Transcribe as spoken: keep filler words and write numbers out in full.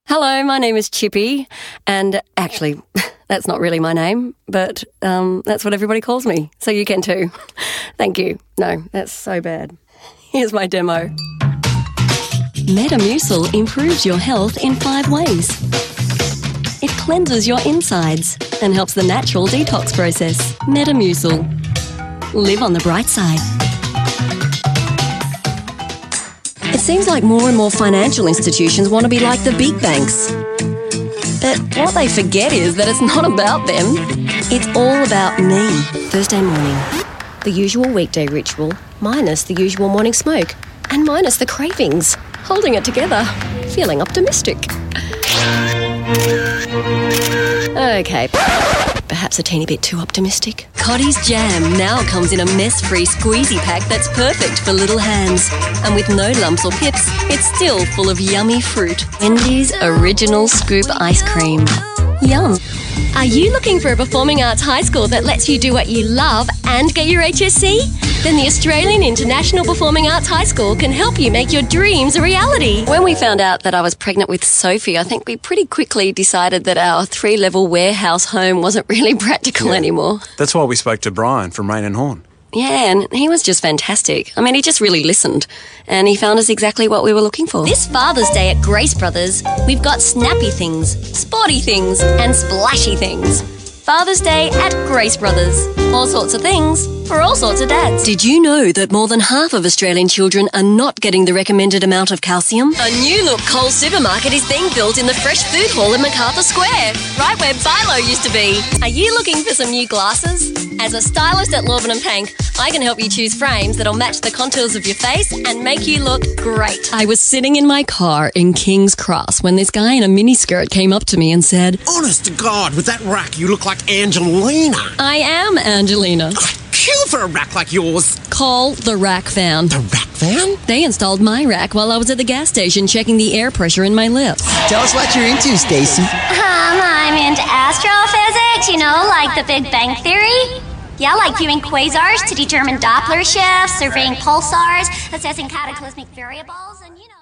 Hello, my name is Chippy, and actually, that's not really my name, but um, that's what everybody calls me, so you can too. Thank you. No, that's so bad. Here's my demo. Metamucil improves your health in five ways. It cleanses your insides and helps the natural detox process. Metamucil. Live on the bright side. It seems like more and more financial institutions want to be like the big banks. But what they forget is that it's not about them. It's all about me. Thursday morning. The usual weekday ritual, minus the usual morning smoke, and minus the cravings. Holding it together. Feeling optimistic. Okay. Perhaps a teeny bit too optimistic. Cottee's jam now comes in a mess-free squeezy pack that's perfect for little hands. And with no lumps or pips, it's still full of yummy fruit. Wendy's Original Scoop Ice Cream. Yum. Are you looking for a performing arts high school that lets you do what you love and get your H S C? Then the Australian International Performing Arts High School can help you make your dreams a reality. When we found out that I was pregnant with Sophie, I think we pretty quickly decided that our three-level warehouse home wasn't really practical yeah. anymore. That's why we spoke to Brian from Rain and Horn. Yeah, and he was just fantastic. I mean, he just really listened, and he found us exactly what we were looking for. This Father's Day at Grace Brothers, we've got snappy things, sporty things, and splashy things. Father's Day at Grace Brothers. All sorts of things for all sorts of dads. Did you know that more than half of Australian children are not getting the recommended amount of calcium? A new look Coles supermarket is being built in the Fresh Food Hall in Macarthur Square, right where Philo used to be. Are you looking for some new glasses? As a stylist at Lorben and Pank, I can help you choose frames that'll match the contours of your face and make you look great. I was sitting in my car in King's Cross when this guy in a miniskirt came up to me and said, "Honest to God, with that rack, you look like Angelina." I am Angelina. Kill for a rack like yours. Call the Rack Van. The Rack Van? They installed my rack while I was at the gas station checking the air pressure in my lips. Tell us what you're into, Stacey. Um, I'm into astrophysics, you know, like the Big Bang Theory. Yeah, like viewing quasars to determine Doppler shifts, surveying pulsars, assessing cataclysmic variables, and you know...